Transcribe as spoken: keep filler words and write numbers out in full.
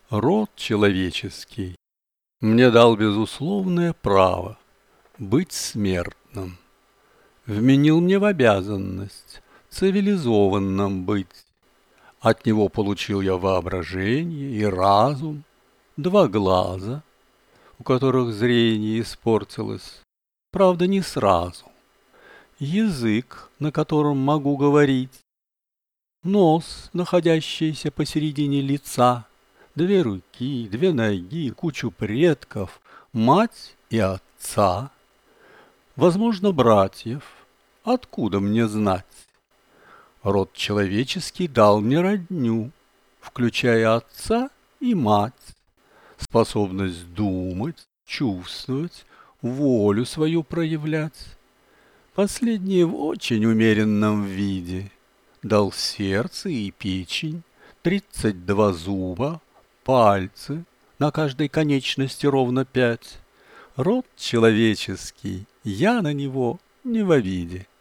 Род человеческий мне дал безусловное право быть смертным, вменил мне в обязанность цивилизованным быть. От него получил я воображение и разум, два глаза, у которых зрение испортилось, правда, не сразу, язык, на котором могу говорить, нос, находящийся посередине лица, две руки, две ноги, кучу предков, мать и отца, возможно, братьев, откуда мне знать? Род человеческий дал мне родню, включая отца и мать, способность думать, чувствовать, волю свою проявлять. Последнее в очень умеренном виде. Дал сердце и печень, тридцать два зуба, пальцы, на каждой конечности ровно пять. Род человеческий, я на него не в обиде.